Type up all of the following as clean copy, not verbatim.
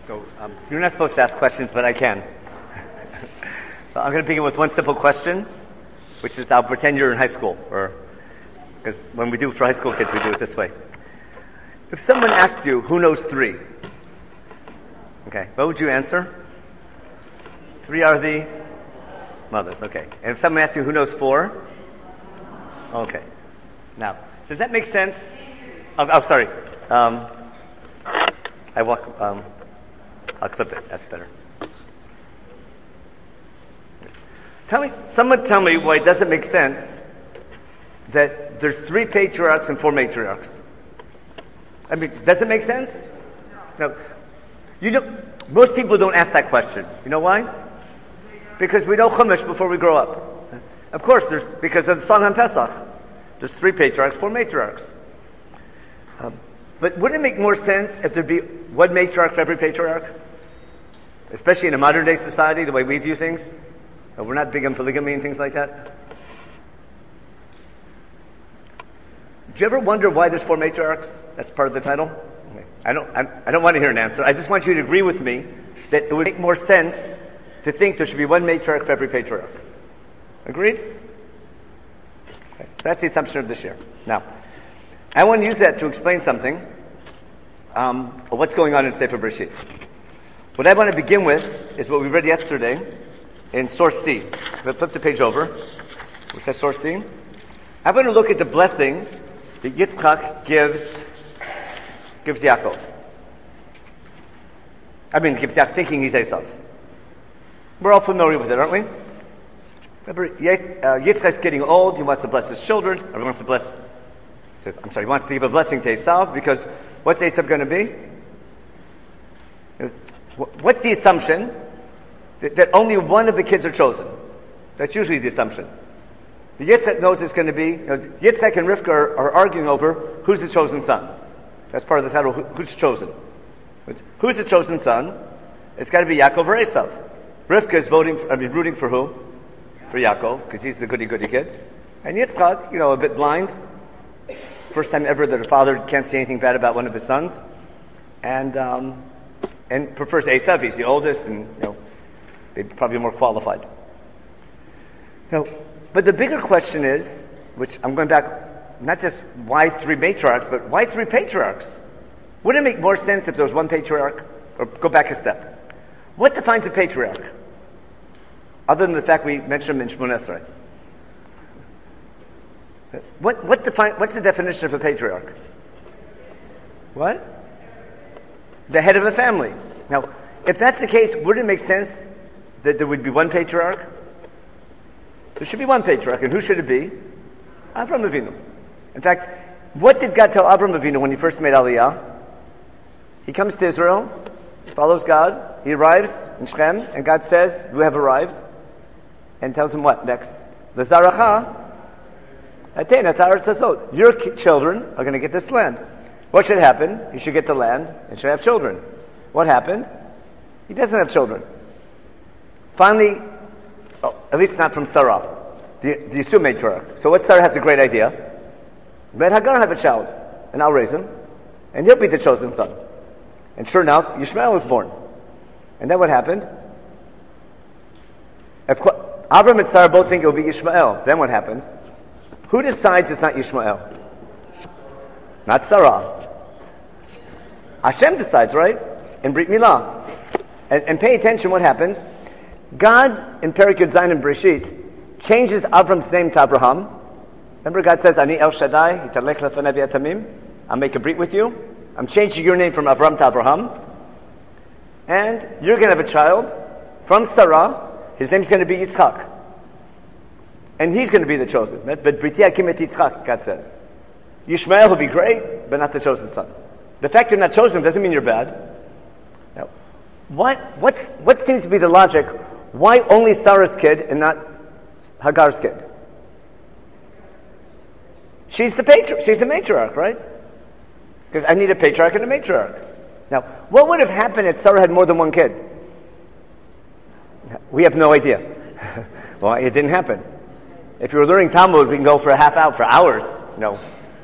So you're not supposed to ask questions, but I can. So I'm going to begin with one simple question, which is I'll pretend you're in high school, or because when we do it for high school kids, we do it this way. If someone asked you, who knows three? Okay, what would you answer? Three are the mothers, okay. And if someone asked you, who knows four? Okay. Now, does that make sense? Oh, sorry. I'll clip it. That's better. Someone tell me why it doesn't make sense that there's 3 patriarchs and 4 matriarchs. I mean, does it make sense? No. Most people don't ask that question. You know why? Because we know Chumash before we grow up. Of course, because of the song on Pesach. There's 3 patriarchs, 4 matriarchs. But wouldn't it make more sense if there'd be one matriarch for every patriarch? Especially in a modern day society, the way we view things. We're not big on polygamy and things like that. Do you ever wonder why there's 4 matriarchs? That's part of the title. Okay. I don't want to hear an answer. I just want you to agree with me that it would make more sense to think there should be one matriarch for every patriarch. Agreed? Okay. So that's the assumption of this year. Now, I want to use that to explain something. What's going on in Sefer Bereshit. What I want to begin with is what we read yesterday in source C. We'll flip the page over. Which says source C. I'm going to look at the blessing that Yitzchak gives Yaakov. Gives Yaakov, thinking he's Esav. We're all familiar with it, aren't we? Remember, Yitzchak's getting old. He wants to bless his children. Or he wants to give a blessing to Esav because what's Esav going to be? What's the assumption? That only one of the kids are chosen. That's usually the assumption. The Yitzchak knows it's going to be, Yitzchak and Rivka are arguing over who's the chosen son. That's part of the title, who's chosen. Who's the chosen son? It's got to be Yaakov or Esav. Rivka is rooting for who? For Yaakov, because he's the goody-goody kid. And Yitzchak, a bit blind. First time ever that a father can't say anything bad about one of his sons. And prefers Esav. He's the oldest, and they're probably more qualified. But the bigger question is, which I'm going back, not just why 3 matriarchs, but why 3 patriarchs? Wouldn't it make more sense if there was one patriarch? Or go back a step. What defines a patriarch? Other than the fact we mentioned him in Shmon Esrei. What's the definition of a patriarch? What? The head of a family. Now, if that's the case, wouldn't it make sense that there would be one patriarch? There should be one patriarch, and who should it be? Avram Avinu. In fact, what did God tell Avram Avinu when he first made Aliyah? He comes to Israel, follows God, he arrives in Shechem, and God says, "You have arrived," and tells him what next? L'zaracha atein et haaretz hazot. Your children are going to get this land. What should happen? He should get the land and should have children. What happened? He doesn't have children. Finally, at least not from Sarah, the assumed matriarch. So what Sarah has a great idea. Let Hagar have a child, and I'll raise him, and he'll be the chosen son. And sure enough, Yishmael was born. And then what happened? Avram and Sarah both think it will be Yishmael. Then what happens? Who decides it's not Yishmael? Not Sarah. Hashem decides, right? In Brit Milah. And pay attention what happens. God, in Perek Yud Zayin and Bereshit, changes Avram's name to Abraham. Remember God says, Ani El Shaddai, Yitalech Lefanei V'Yatamim. I'll make a brit with you. I'm changing your name from Avram to Abraham. And you're going to have a child from Sarah. His name's going to be Yitzchak. And he's going to be the chosen. But Briti Hakim et Yitzchak, God says. Yishmael will be great, but not the chosen son. The fact you're not chosen doesn't mean you're bad. Now, what seems to be the logic? Why only Sarah's kid and not Hagar's kid? She's the matriarch, right? Because I need a patriarch and a matriarch. Now, what would have happened if Sarah had more than one kid? We have no idea. Well, it didn't happen. If you were learning Talmud, we can go for a half hour, for hours.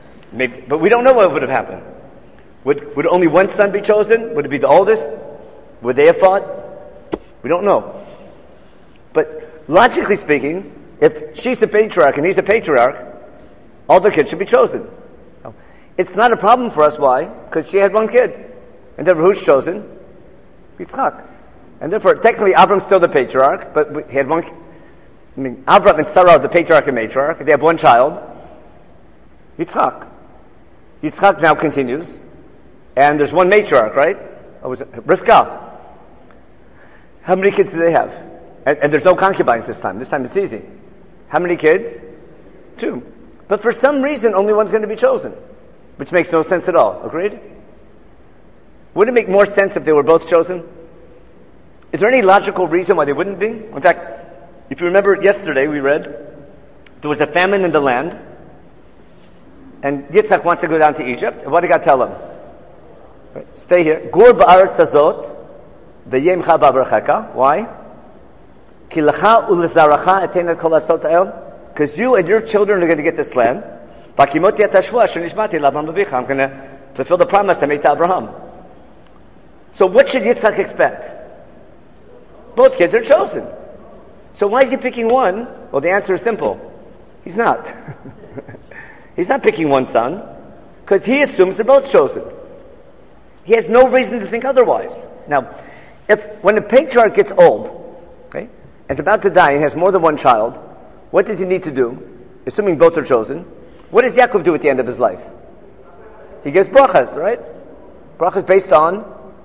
Maybe, but we don't know what would have happened. Would only one son be chosen? Would it be the oldest? Would they have fought? We don't know. But logically speaking, if she's a patriarch and he's a patriarch, all their kids should be chosen. It's not a problem for us. Why? Because she had one kid. And therefore, who's chosen? Yitzchak. And therefore, technically, Avram's still the patriarch, but he had one. Avram and Sarah are the patriarch and matriarch. They have one child, Yitzchak. Yitzchak now continues, and there's one matriarch, right? Was it Rivka? How many kids do they have? And there's no concubines this time. This time it's easy. How many kids? 2. But for some reason, only one's going to be chosen, which makes no sense at all. Agreed? Would it make more sense if they were both chosen? Is there any logical reason why they wouldn't be? In fact, if you remember yesterday, we read there was a famine in the land, and Yitzchak wants to go down to Egypt. And what did God tell him? Right, stay here. Gur ba'aretz hazot v'yemcha ba'beracheka. Why? Ki lecha u'lezaracha etein et kol atzot ha'el. Because you and your children are going to get this land. V'akimot yet hashvua asher nishbati l'Avraham avicha. I'm going to fulfill the promise I made to Abraham. So what should Yitzchak expect? Both kids are chosen. So why is he picking one? Well, the answer is simple. He's not. He's not picking one son, because he assumes they're both chosen. He has no reason to think otherwise. Now, when a patriarch gets old, okay, is about to die and has more than one child, what does he need to do? Assuming both are chosen, what does Yaakov do at the end of his life? He gives brachas, right? Brachas based on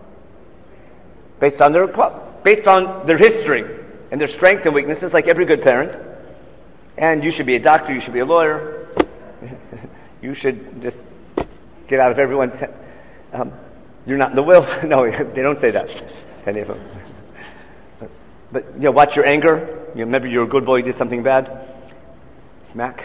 their history and their strengths and weaknesses, like every good parent. And you should be a doctor, you should be a lawyer, you should just get out of everyone's you're not in the will. No, they don't say that, any of them. But watch your anger. Maybe you're a good boy, you did something bad. Smack.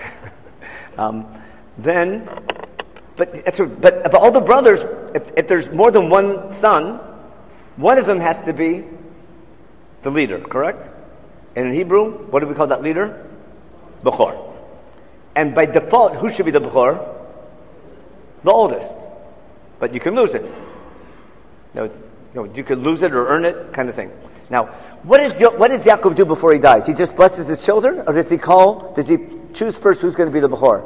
But of all the brothers, if there's more than one son, one of them has to be the leader, correct? And in Hebrew, what do we call that leader? Bechor. And by default, who should be the Bechor? The oldest. But you can lose it. You could lose it or earn it, kind of thing. Now, what does Yaakov do before he dies? He just blesses his children, or does he choose first who's going to be the Bechor?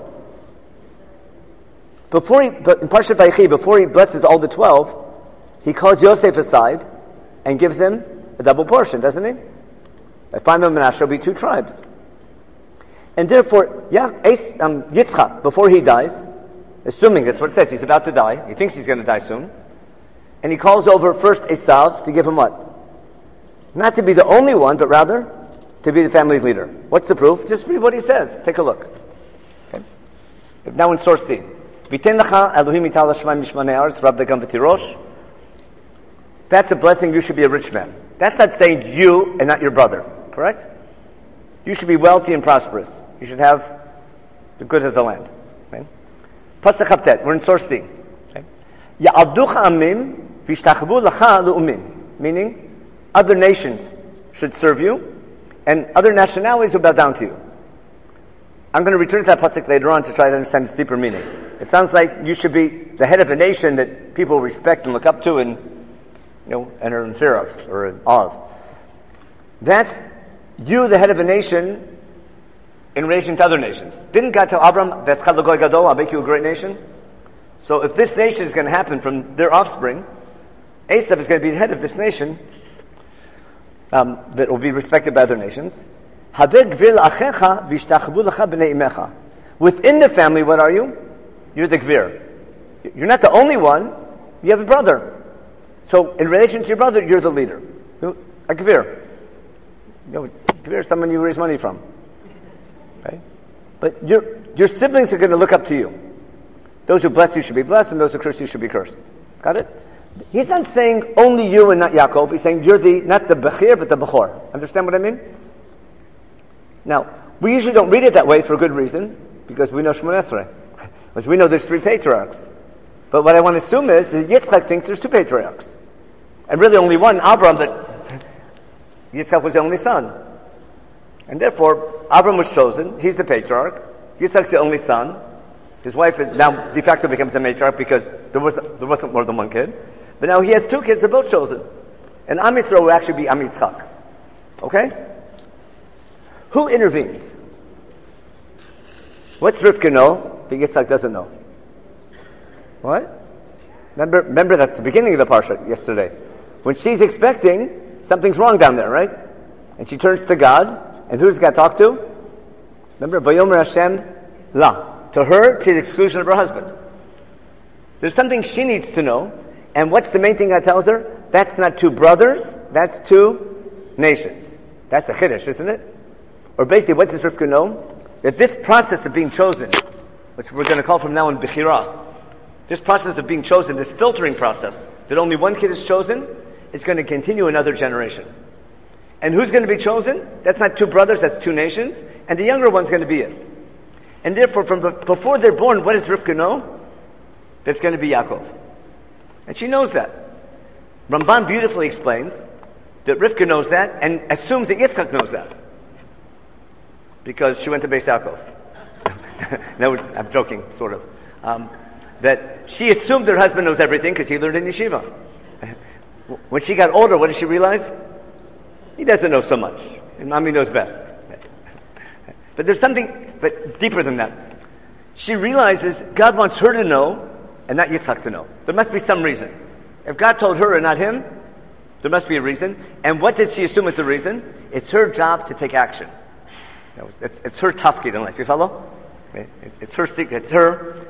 But in Parshat Vayechi, before he blesses all the 12, he calls Yosef aside and gives him a double portion, doesn't he? Ephraim and Manasseh will be 2 tribes. And therefore, Yitzchak, before he dies, assuming that's what it says, he's about to die, he thinks he's going to die soon, and he calls over first Esav to give him what? Not to be the only one, but rather to be the family leader. What's the proof? Just read what he says. Take a look. Okay? Now in source C. V'ten lecha Elohim ital hashmayim mishmanei haaretz v'rab dagam v'tirosh. That's a blessing. You should be a rich man. That's not saying you and not your brother. Correct? You should be wealthy and prosperous. You should have the good of the land. Okay? Pasuk Chavtet. We're in source C. Ya'avducha amim v'ishtachvu lecha le'umim. Meaning, other nations should serve you, and other nationalities will bow down to you. I'm going to return to that pasuk later on to try to understand its deeper meaning. It sounds like you should be the head of a nation that people respect and look up to, and are in fear of or in awe of. That's you, the head of a nation, in relation to other nations. Didn't God tell Abram, "V'eschad l'goy gadol, I'll make you a great nation"? So if this nation is going to happen from their offspring, Esav is going to be the head of this nation that will be respected by other nations. Within the family, what are you? You're the gvir. You're not the only one. You have a brother. So in relation to your brother, you're the leader. A gvir. Gvir is someone you raise money from. Okay? But your siblings are going to look up to you. Those who bless you should be blessed, and those who curse you should be cursed. Got it? He's not saying only you and not Yaakov. He's saying you're not the Bechir, but the Bechor. Understand what I mean? Now, we usually don't read it that way for a good reason, because we know Shemon Esrei. Because we know there's 3 patriarchs. But what I want to assume is that Yitzchak thinks there's 2 patriarchs. And really only one, Avram, but Yitzchak was the only son. And therefore, Avram was chosen. He's the patriarch. Yitzchak's the only son. His wife now de facto becomes a matriarch because there wasn't more than one kid. But now he has 2 kids, they're both chosen. And Am Yisrael will actually be Am Yitzchak. Okay? Who intervenes? What's Rivka know that Yitzchak doesn't know? What? Remember that's the beginning of the parsha yesterday. When she's expecting, something's wrong down there, right? And she turns to God, and who does God talk to? Remember, Vayomer Hashem La. To her, to the exclusion of her husband. There's something she needs to know, and what's the main thing God tells her? That's not two brothers, that's two nations. That's a chiddush, isn't it? Or basically, what does Rivka know? That this process of being chosen, which we're going to call from now on Bechira, this process of being chosen, this filtering process, that only one kid is chosen, is going to continue another generation. And who's going to be chosen? That's not two brothers, that's two nations, and the younger one's going to be it. And therefore, from before they're born, what does Rivka know? That's going to be Yaakov. And she knows that. Ramban beautifully explains that Rivka knows that and assumes that Yitzchak knows that. Because she went to Beis Yaakov. No, I'm joking, sort of. That she assumed her husband knows everything because he learned in yeshiva. When she got older, what did she realize? He doesn't know so much. And mommy knows best. But there's something deeper than that. She realizes God wants her to know and not Yitzchak to know. There must be some reason. If God told her and not him, there must be a reason. And what does she assume is the reason? It's her job to take action. It's her tafkid in life. You follow? It's her secret. It's her.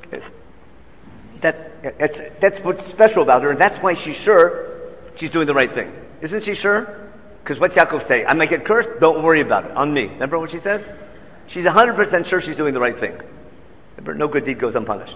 That's what's special about her, and that's why she's sure she's doing the right thing. Isn't she sure? Because what's Yaakov say? I might get cursed, don't worry about it. On me. Remember what she says? She's 100% sure she's doing the right thing. Remember, no good deed goes unpunished.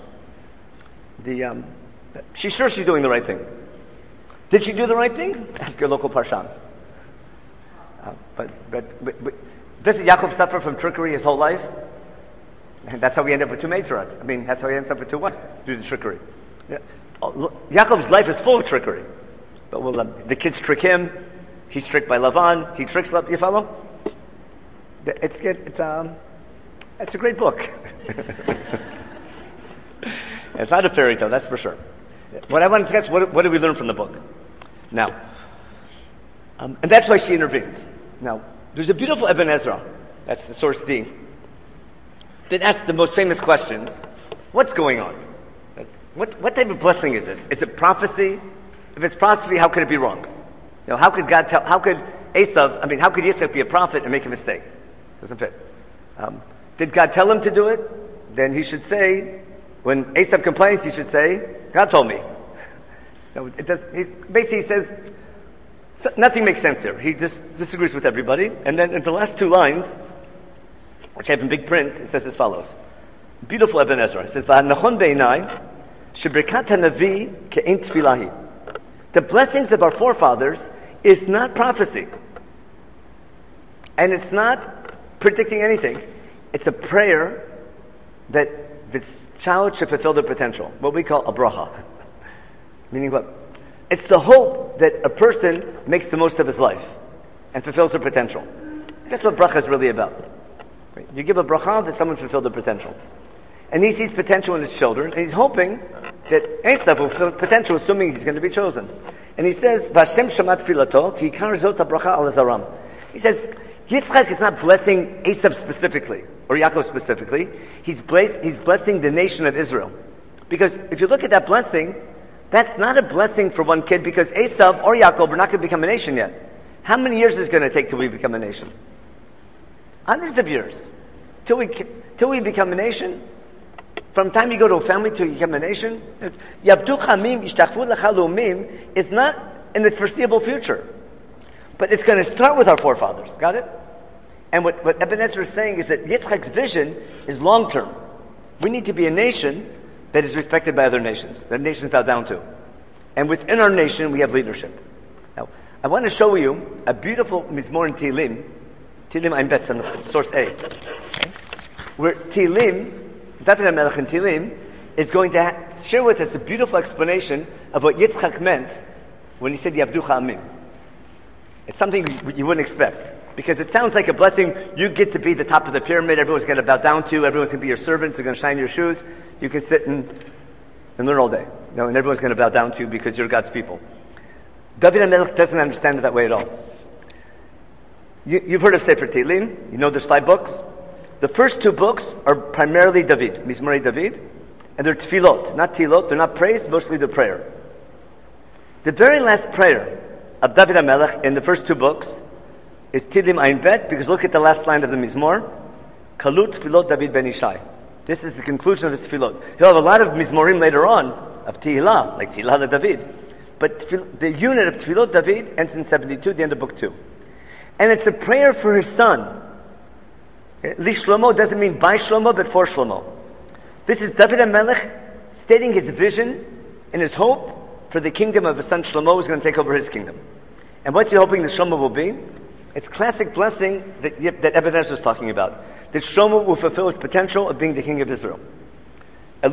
She's sure she's doing the right thing. Did she do the right thing? Ask your local parshan. But doesn't Yaakov suffer from trickery his whole life? And that's how we end up with two matriarchs. I mean, that's how he ends up with two wives, due to trickery. Yeah. Yaakov's life is full of trickery. But the kids trick him. He's tricked by Lavan. He tricks Lavan. You follow? It's good. It's a great book. It's not a fairy tale, that's for sure. What I want to discuss, what do we learn from the book? Now, and that's why she intervenes. Now, there's a beautiful Ibn Ezra, that's the source D, that asks the most famous questions. What's going on? What type of blessing is this? Is it prophecy? If it's prophecy, how could it be wrong? How could God tell, how could Yitzchak be a prophet and make a mistake? Doesn't fit. Did God tell him to do it? Then he should say, when Esav complains, he should say, God told me. Basically he says, nothing makes sense here. He just disagrees with everybody. And then in the last two lines, which I have in big print, it says as follows. Beautiful Ibn Ezra. It says, "V'hanachon be'inai, shebrikat hanavi ke'en tfilahi." The blessings of our forefathers is not prophecy. And it's not predicting anything. It's a prayer that this child should fulfill their potential. What we call a bracha. Meaning what? It's the hope that a person makes the most of his life and fulfills their potential. That's what bracha is really about. You give a bracha that someone fulfilled their potential. And he sees potential in his children, and he's hoping that Esav will fulfill his potential, assuming he's going to be chosen. And he says, "Vashem shamat filato, ki ikar zot bracha al zaram." He says, Yitzchak is not blessing Esav specifically, or Yaakov specifically. He's blessing the nation of Israel. Because if you look at that blessing, that's not a blessing for one kid, because Esav or Yaakov are not going to become a nation yet. How many years is it going to take till we become a nation? Hundreds of years. Till we become a nation. From the time you go to a family till you become a nation. Yabdu chamim ishtachvu lecha lumim is not in the foreseeable future. But it's going to start with our forefathers. Got it? And what Ibn Ezra is saying is that Yitzchak's vision is long term. We need to be a nation that is respected by other nations, that nations bow down to. And within our nation, we have leadership. Now, I want to show you a beautiful Mizmor in Tehillim Ein Bet, source A. Okay? Where Tehillim, David HaMelech in Tehillim, is going to share with us a beautiful explanation of what Yitzchak meant when he said Yavducha Amim. It's something you wouldn't expect. Because it sounds like a blessing. You get to be the top of the pyramid. Everyone's going to bow down to you. Everyone's going to be your servants. They're going to shine your shoes. You can sit and learn all day. And everyone's going to bow down to you because you're God's people. David HaMelech doesn't understand it that way at all. You've heard of Sefer Tehillim. You know there's 5 books. The first 2 books are primarily David, Mizmorei David, and they're tefillot, not tilot. They're not praise, mostly they're prayer. The very last prayer of David HaMelech in the first 2 books is Tehillim Ayin Bet, because look at the last line of the Mizmor, Kalut Tefillot David Ben Ishai. This is the conclusion of his tefillot. He'll have a lot of Mizmorim later on, of Tehillah, like Tehillah David. But the unit of Tefillot David ends in 72, the end of book 2. And it's a prayer for his son. Li Shlomo doesn't mean by Shlomo, but for Shlomo. This is David HaMelech stating his vision and his hope for the kingdom of his son Shlomo, who's going to take over his kingdom. And what's he hoping that Shlomo will be? It's classic blessing that Eben Ezra was talking about. That Shlomo will fulfill his potential of being the king of Israel. He's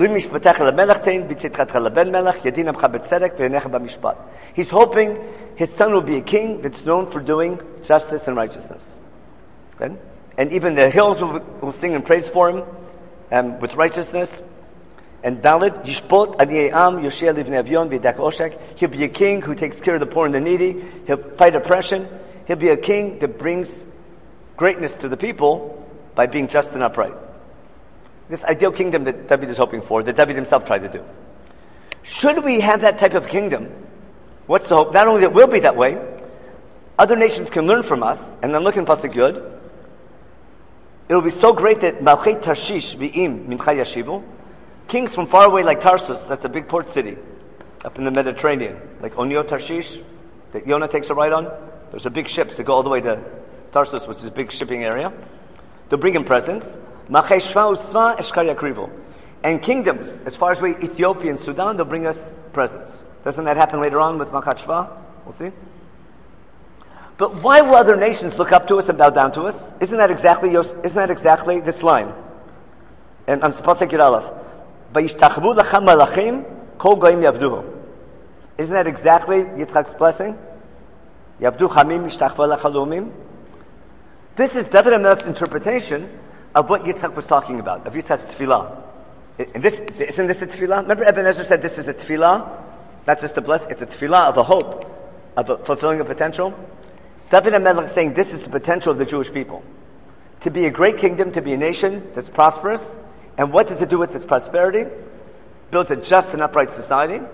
hoping his son will be a king that's known for doing justice and righteousness. Okay? And even the hills will sing and praise for him with righteousness. And Dalit, Yishpot Adiyam Yoshia Livnei Avion V'Yedak Oshek. He'll be a king who takes care of the poor and the needy. He'll fight oppression. He'll be a king that brings greatness to the people by being just and upright. This ideal kingdom that David is hoping for, that David himself tried to do. Should we have that type of kingdom, what's the hope? Not only that it will be that way, other nations can learn from us, and I'm looking Pasuk Yud. It will be so great that Malchei Tarshish V'im Mincha Yashivu, kings from far away like Tarsus, that's a big port city, up in the Mediterranean, like Onio Tarshish, that Yonah takes a ride on. There's a big ships that go all the way to Tarsus, which is a big shipping area. They'll bring him presents. And kingdoms, as far as Ethiopia and Sudan, they'll bring us presents. Doesn't that happen later on with Machat Shva? We'll see. But why will other nations look up to us and bow down to us? Isn't that exactly this line? And I'm supposed to take it Aleph. Isn't that exactly Yitzchak's blessing? Yavdu chamim mishtachva lachalumim. This is David HaMelech's interpretation of what Yitzchak was talking about, of Yitzchak's tefillah. And isn't this a tefillah? Remember Eben Ezra said this is a tefillah? Not just a bless, it's a tefillah of a hope, of fulfilling a potential. David HaMelech is saying this is the potential of the Jewish people. To be a great kingdom, to be a nation that's prosperous. And what does it do with its prosperity? Builds a just and upright society,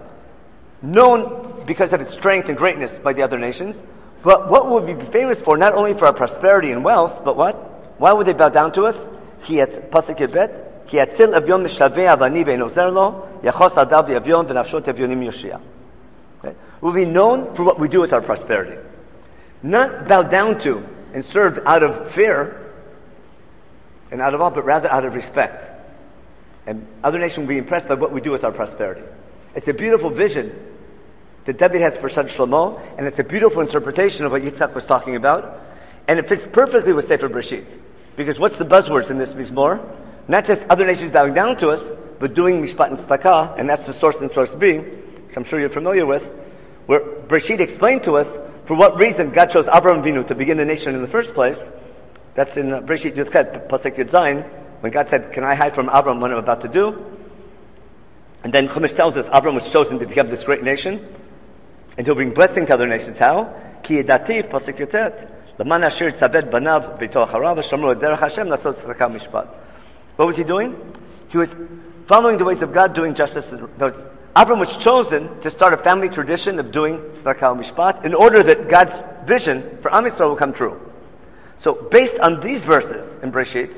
known because of its strength and greatness by the other nations. But what would we be famous for, not only for our prosperity and wealth, but what? Why would they bow down to us? Pasuk Yebet, Ki yatzil avion mishaveh avani ve'enozer lo, yachos adav v'avion v'nafshot avionim yoshia. We'll be known for what we do with our prosperity. Not bowed down to and served out of fear and out of awe, but rather out of respect. And other nations will be impressed by what we do with our prosperity. It's a beautiful vision that David has for son Shlomo, and it's a beautiful interpretation of what Yitzchak was talking about. And it fits perfectly with Sefer Bereshit. Because what's the buzzwords in this Mizmor? Not just other nations bowing down to us, but doing Mishpat and Tzedakah, and that's the source and source B, which I'm sure you're familiar with, where Bereshit explained to us for what reason God chose Avraham Avinu to begin the nation in the first place. That's in Bereshit Yudchet, Pasuk Yud Zayin, when God said, can I hide from Avraham what I'm about to do? And then Chumash tells us Avraham was chosen to become this great nation, and he'll bring blessing to other nations. How? Ki yedativ, Pasuk Yutet, L'man asher tzaved banav b'ito acharav, v'shamru derech Hashem, lasot tzedakah mishpat. What was he doing? He was following the ways of God, doing justice. Avraham was chosen to start a family tradition of doing tzedakah mishpat in order that God's vision for Am Yisrael will come true. So, based on these verses in Bereshit,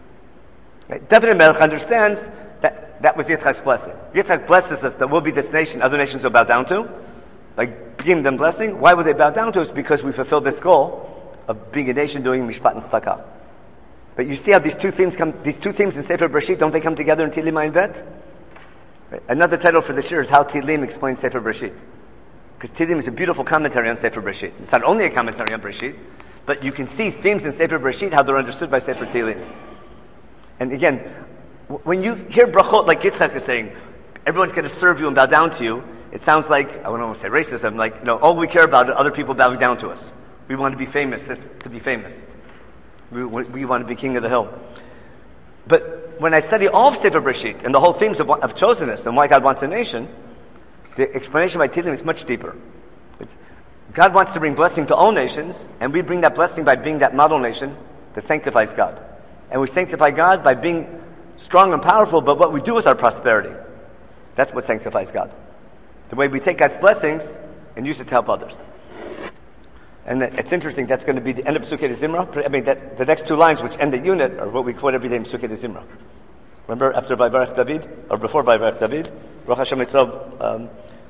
David HaMelech understands that was Yitzchak's blessing. Yitzchak blesses us that we'll be this nation other nations will bow down to, like giving them blessing. Why would they bow down to us? Because we fulfilled this goal of being a nation doing mishpat and tzedakah. But you see how these two themes in Sefer Bereshit, don't they come together in Tehillim Ayin Bet? Right. Another title for this year is How Tehillim Explains Sefer Bereshit. Because Tehillim is a beautiful commentary on Sefer Bereshit. It's not only a commentary on Bereshit, but you can see themes in Sefer Bereshit, how they're understood by Sefer Tehillim. And again, when you hear brachot like Yitzchak is saying, everyone's going to serve you and bow down to you, it sounds like, I don't want to say racism, like, all we care about are other people bowing down to us. We want to be famous, to be famous. We want to be king of the hill. But when I study all of Sefer Bereshit and the whole themes of chosenness and why God wants a nation, the explanation by Tehillim is much deeper. God wants to bring blessing to all nations, and we bring that blessing by being that model nation that sanctifies God. And we sanctify God by being strong and powerful, but what we do with our prosperity, that's what sanctifies God. The way we take God's blessings and use it to help others. And it's interesting, that's going to be the end of Psukei Zimra. I mean, the next two lines, which end the unit, are what we quote every day in Psukei Zimra. Remember, after Vayvarech David, or before Vayvarech David, Baruch Hashem Yisrael,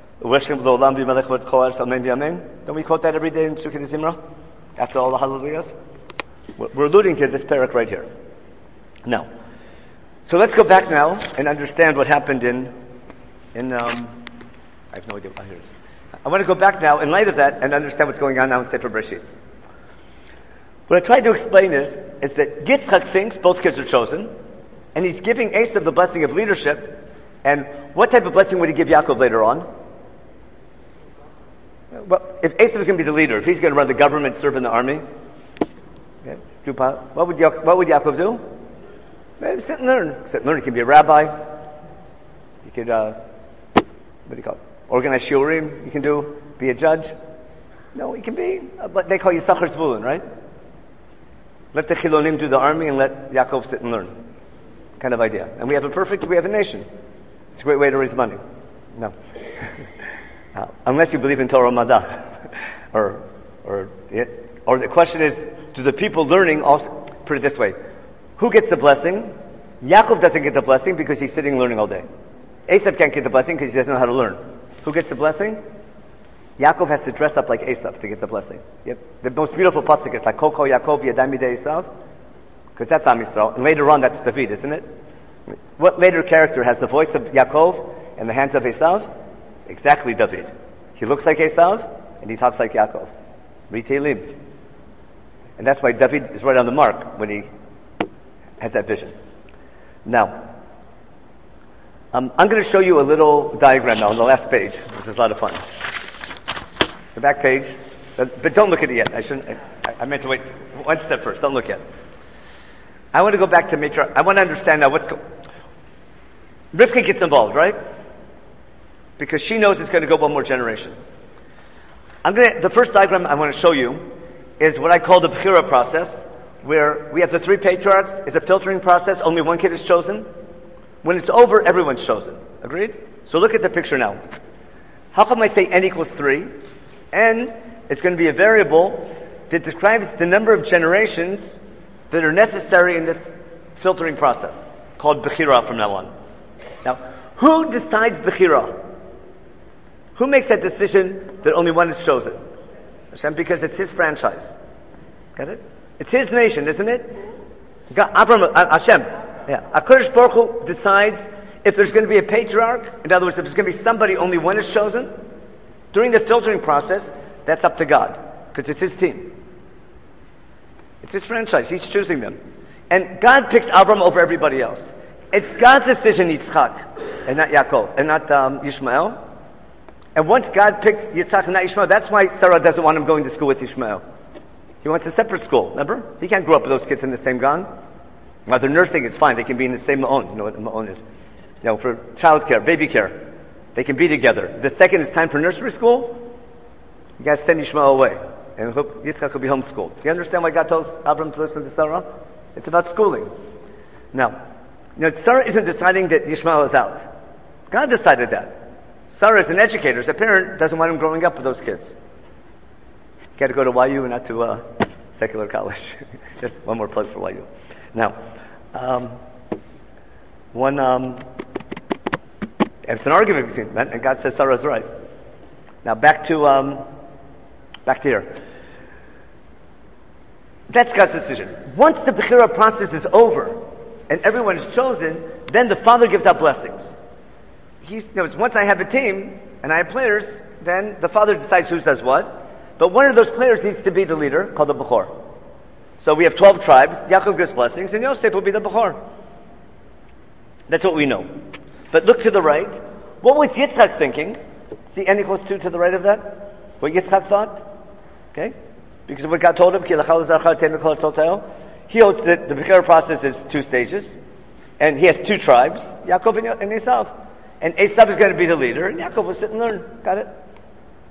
don't we quote that every day in Psukei Zimra? After all the hallelujahs? We're alluding to this parak right here. Now, so let's go back now and understand what happened in I have no idea what here it is. I want to go back now in light of that and understand what's going on now in Sefer Bereshit. What I tried to explain is that Yitzchak thinks both kids are chosen, and he's giving Esav the blessing of leadership. And what type of blessing would he give Yaakov later on? Well, if Esav is going to be the leader, if he's going to run the government, serve in the army, okay, what would Yaakov do? Maybe sit and learn. Sit and learn. He can be a rabbi. He could, what do you call it? Organize shiurim. You can be a judge. No, he can be, but they call you Yisachar Zvulun, right? Let the Chilonim do the army and let Yaakov sit and learn. Kind of idea. And we have a nation. It's a great way to raise money. No. Unless you believe in Torah Madach. or the question is, do the people learning also, put it this way, who gets the blessing? Yaakov doesn't get the blessing because he's sitting learning all day. Esav can't get the blessing because he doesn't know how to learn. Who gets the blessing? Yaakov has to dress up like Esav to get the blessing. Yep. The most beautiful pasuk is like Koko Yaakov Yadai Midei Esav, because that's Am Yisrael. And later on, that's David, isn't it? What later character has the voice of Yaakov and the hands of Esav? Exactly David. He looks like Esav and he talks like Yaakov. Riteilim. And that's why David is right on the mark when he has that vision. Now, I'm going to show you a little diagram now on the last page, which is a lot of fun. The back page, but don't look at it yet. I meant to wait one step first. Don't look yet. I want to go back to Mitra. I want to understand now Rivka gets involved, right? Because she knows it's going to go one more generation. The first diagram I want to show you is what I call the Bechira process, where we have the three patriarchs. It's a filtering process. Only one kid is chosen. When it's over, everyone's chosen. Agreed? So look at the picture now. How come I say n equals 3? N is going to be a variable that describes the number of generations that are necessary in this filtering process, called Bechira from now on. Now, who decides Bechira? Who makes that decision that only one is chosen? Hashem, because it's his franchise. Get it? It's his nation, isn't it? Hashem. Yeah. HaKadosh Baruch Hu decides if there's going to be a patriarch. In other words, if there's going to be somebody, only one is chosen. During the filtering process, that's up to God, because it's his team. It's his franchise. He's choosing them. And God picks Abram over everybody else. It's God's decision, Yitzchak, and not Yaakov, and not Yishmael. And once God picked Yitzchak and not Yishmael, that's why Sarah doesn't want him going to school with Yishmael. He wants a separate school, remember? He can't grow up with those kids in the same gan. While they're nursing, it's fine. They can be in the same ma'on. You know what a ma'on is? You know, for child care, baby care, they can be together. The second it's time for nursery school, you got to send Yishmael away. And hope Yitzchak will be homeschooled. You understand why God tells Abram to listen to Sarah? It's about schooling. Now, Sarah isn't deciding that Yishmael is out. God decided that. Sarah, as an educator, as a parent, doesn't want him growing up with those kids. You got to go to YU and not to secular college. Just one more plug for YU. Now, it's an argument between that, and God says Sarah's right. Now back to here. That's God's decision. Once the Bechira process is over and everyone is chosen, then the father gives out blessings. He knows once I have a team and I have players, then the father decides who does what. But one of those players needs to be the leader, called the Bechor. So we have 12 tribes. Yaakov gives blessings, and Yosef will be the Bechor. That's what we know. But look to the right. What was Yitzchak thinking? See n equals 2 to the right of that? What Yitzchak thought? Okay? Because of what God told him, he holds that the Bechira process is 2 stages. And he has 2 tribes, Yaakov and Esav. And Esav is going to be the leader, and Yaakov will sit and learn. Got it?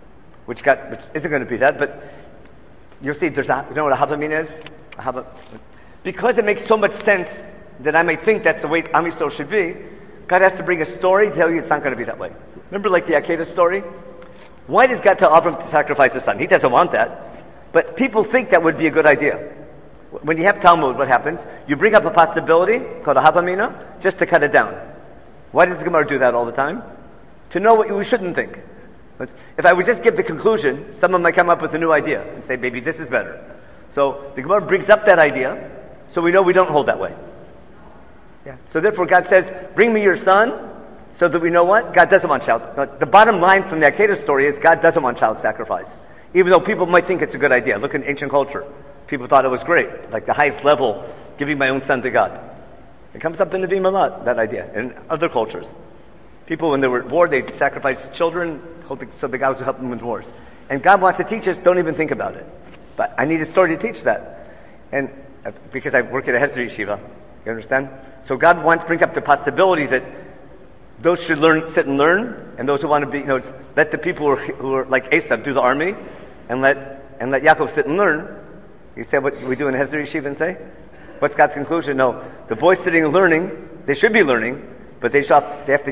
which isn't going to be that, but you'll see you know what a Havamina is? Because it makes so much sense that I may think that's the way Am Yisrael should be, God has to bring a story to tell you it's not going to be that way. Remember like the Akedah story? Why does God tell Avram to sacrifice his son? He doesn't want that. But people think that would be a good idea. When you have Talmud, what happens? You bring up a possibility called a Havamina just to cut it down. Why does the Gemara do that all the time? To know what we shouldn't think. If I would just give the conclusion, someone might come up with a new idea and say, maybe this is better. So the Gemara brings up that idea, so we know we don't hold that way. Yeah. So therefore God says, bring me your son, so that we know what? God doesn't want child. The bottom line from the Akedah story is God doesn't want child sacrifice. Even though people might think it's a good idea. Look in ancient culture. People thought it was great. Like the highest level, giving my own son to God. It comes up in the Nevi'im a lot, that idea, in other cultures. People, when they were at war, they'd sacrifice children so the God would help them in wars. And God wants to teach us, don't even think about it. But I need a story to teach that. And because I work at a Hesed Yeshiva, you understand? So God brings up the possibility that those should sit and learn, and those who want to be, let the people who are like Esav do the army, and let Yaakov sit and learn. You say what we do in Hesed Yeshiva and say? What's God's conclusion? No, the boys sitting and learning, they should be learning, but they have to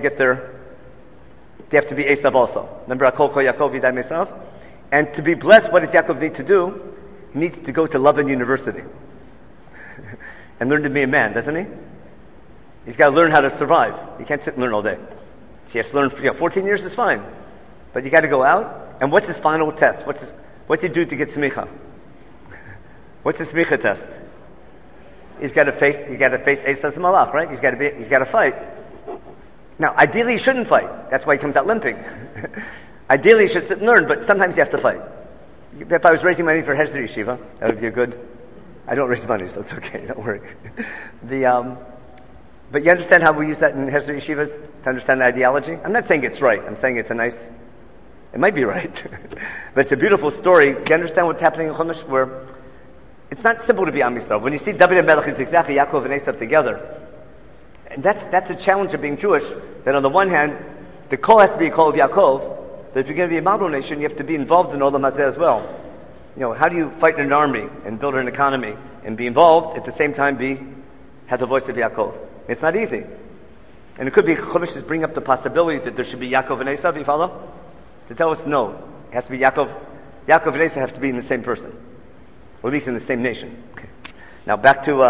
be Esav also. Remember, Akol Kol Yaakov Yidai Esav? And to be blessed, what does Yaakov need to do? He needs to go to Lovin University and learn to be a man, doesn't he? He's got to learn how to survive. You can't sit and learn all day. He has to learn, 14 years is fine. But you got to go out. And what's his final test? What's he do to get smicha? What's the smicha test? He's got to face Esav's malach, right? He's got to fight. Now, ideally he shouldn't fight. That's why he comes out limping. Ideally he should sit and learn, but sometimes you have to fight. If I was raising money for Hesed Yeshiva, that would be a good... I don't raise money, so it's okay, don't worry. But you understand how we use that in Hesed Yeshivas to understand the ideology? I'm not saying it's right. I'm saying it might be right. But it's a beautiful story. You understand what's happening in Chumash? Where it's not simple to be Am Yisrael. When you see David and Melech, it's exactly Yaakov and Esav together. And that's a challenge of being Jewish, that on the one hand, the call has to be a call of Yaakov, but if you're going to be a model nation, you have to be involved in Olam Hazeh as well. How do you fight in an army and build an economy and be involved, at the same time have the voice of Yaakov? It's not easy. And it could be Chumash is bringing up the possibility that there should be Yaakov and Esav, you follow? To tell us no. It has to be Yaakov. Yaakov and Esav have to be in the same person. Or at least in the same nation. Okay. Now back to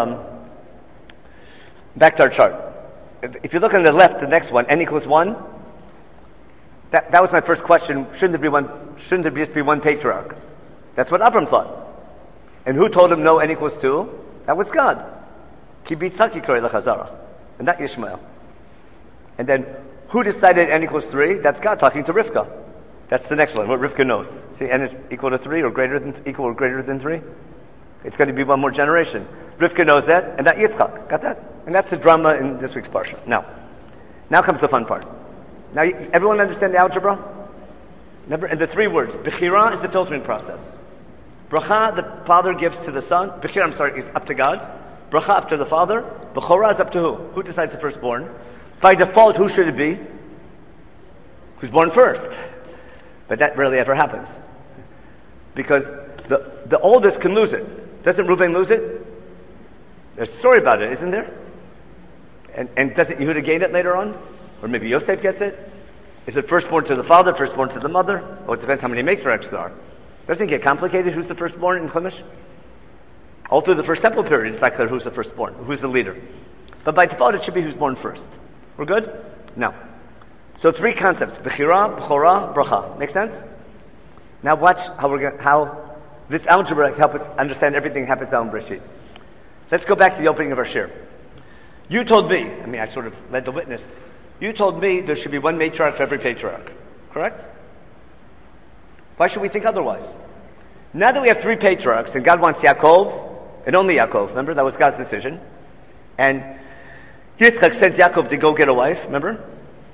our chart. If you look on the left, the next one, n equals 1. That was my first question. Shouldn't there just be one patriarch? That's what Abram thought. And who told him no, n equals 2? That was God. Ki b'itzak yikarei lechazara. And not Yishmael. And then, who decided n equals 3? That's God talking to Rivka. That's the next one, what Rivka knows. See, n is equal to 3 or equal or greater than 3? It's going to be one more generation. Rivka knows that, and that Yitzchak. Got that? And that's the drama in this week's parsha. Now comes the fun part. Now, everyone understand the algebra? Remember, and the 3 words. Bechira is the filtering process. Bracha, the father gives to the son. Bechira, is up to God. Bracha up to the father. Bechorah is up to who? Who decides the firstborn? By default, who should it be? Who's born first? But that rarely ever happens. Because the oldest can lose it. Doesn't Reuven lose it? There's a story about it, isn't there? And doesn't Yehuda gain it later on? Or maybe Yosef gets it? Is it firstborn to the father, firstborn to the mother? Or it depends how many matriarchs there are. Doesn't it get complicated who's the firstborn in Chumash? All through the first temple period, it's not clear who's the firstborn, who's the leader. But by default, it should be who's born first. We're good? No. So 3 concepts: Bechira, Bechorah, Bracha. Make sense? Now watch how this algebra helps us understand everything that happens down in Bereshit. Let's go back to the opening of our shir. You told me, I sort of led the witness. You told me there should be one matriarch for every patriarch. Correct? Why should we think otherwise? Now that we have 3 patriarchs, and God wants Yaakov, and only Yaakov, remember? That was God's decision. And Yitzchak sends Yaakov to go get a wife, remember?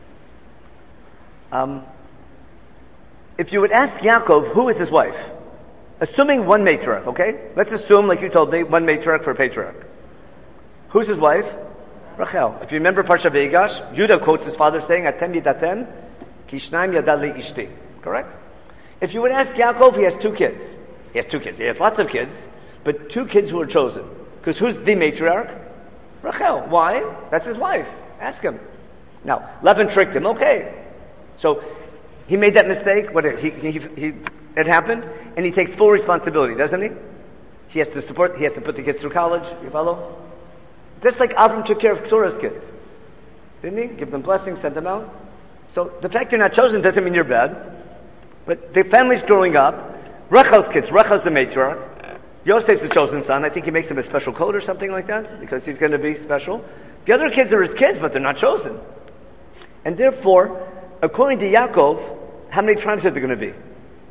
If you would ask Yaakov, who is his wife? Assuming one matriarch, okay? Let's assume, like you told me, one matriarch for a patriarch. Who's his wife? Rachel. If you remember Parsha Veigash, Judah quotes his father saying, Atem yidatem, ki shnaim yadad li ishti. Correct? If you would ask Yaakov, he has two kids. He has two kids. He has lots of kids, but two kids who are chosen. Because who's the matriarch? Rachel. Why? That's his wife. Ask him. Now, Lavan tricked him. Okay. So, he made that mistake. It happened, and he takes full responsibility, doesn't he? He has to put the kids through college. You follow? Just like Avram took care of Keturah's kids. Didn't he? Give them blessings, send them out. So, the fact you're not chosen doesn't mean you're bad. But the family's growing up. Rachel's kids. Rachel's the matriarch. Yosef's the chosen son. I think he makes him a special coat or something like that, because he's going to be special. The other kids are his kids, but they're not chosen. And therefore, according to Yaakov, how many tribes are there going to be?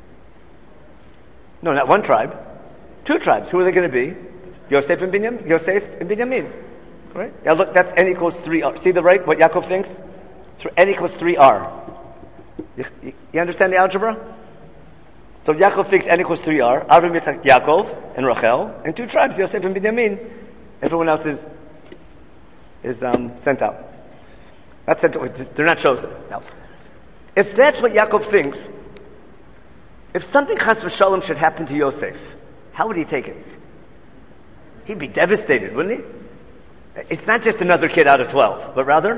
No, not one tribe. Two tribes. Who are they going to be? Yosef and Binyamin. Right? Now look, that's n equals 3r. See what Yaakov thinks? N equals 3r. You understand the algebra? So Yaakov thinks n equals 3r. Avram, Yitzchak, Yaakov, and Rachel, and two tribes, Yosef and Binyamin. Everyone else is sent out. Not sent out. They're not chosen. Now, if that's what Yaakov thinks, if something chas v'shalom should happen to Yosef, how would he take it? He'd be devastated, wouldn't he? It's not just another kid out of 12, but rather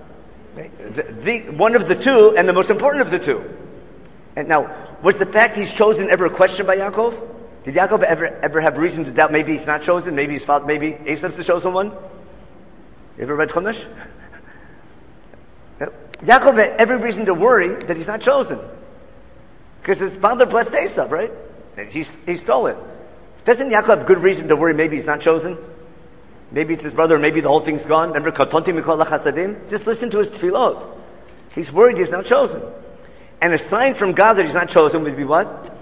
one of the two, and the most important of the two. And now, was the fact he's chosen ever questioned by Yaakov? Did Yaakov ever have reason to doubt maybe he's not chosen? Maybe maybe Esav's the chosen one? You ever read Chumash? Yaakov had every reason to worry that he's not chosen. Because his father blessed Esav, right? And he stole it. Doesn't Yaakov have good reason to worry maybe he's not chosen? Maybe it's his brother, maybe the whole thing's gone. Remember, Katonti mikol hachasadim? Just listen to his tefillot. He's worried he's not chosen. And a sign from God that he's not chosen would be what?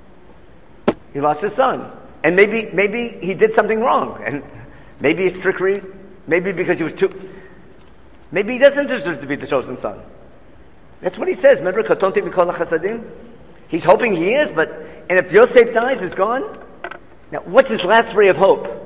He lost his son. And maybe he did something wrong. And maybe it's trickery. Maybe because he was maybe he doesn't deserve to be the chosen son. That's what he says. Remember, Katonti mikol hachasadim? He's hoping he is, and if Yosef dies, he's gone. Now, what's his last ray of hope?